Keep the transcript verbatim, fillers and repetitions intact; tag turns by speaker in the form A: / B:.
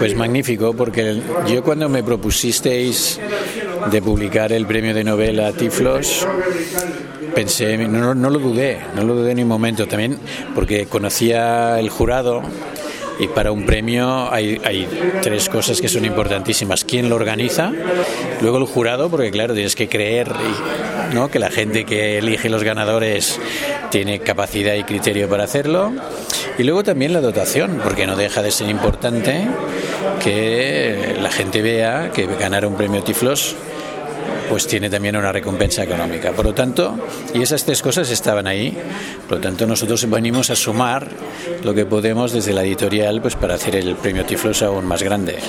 A: Pues magnífico, porque yo cuando me propusisteis de publicar el premio de novela Tiflos, pensé, no, no lo dudé, no lo dudé ni un momento, también porque conocía el jurado. Y para un premio hay, hay tres cosas que son importantísimas. ¿Quién lo organiza? Luego el jurado, porque claro, tienes que creer, ¿no?, que la gente que elige los ganadores tiene capacidad y criterio para hacerlo. Y luego también la dotación, porque no deja de ser importante que la gente vea que ganar un premio Tiflos pues tiene también una recompensa económica. Por lo tanto, y esas tres cosas estaban ahí, por lo tanto nosotros venimos a sumar lo que podemos desde la editorial pues para hacer el premio Tiflos aún más grande.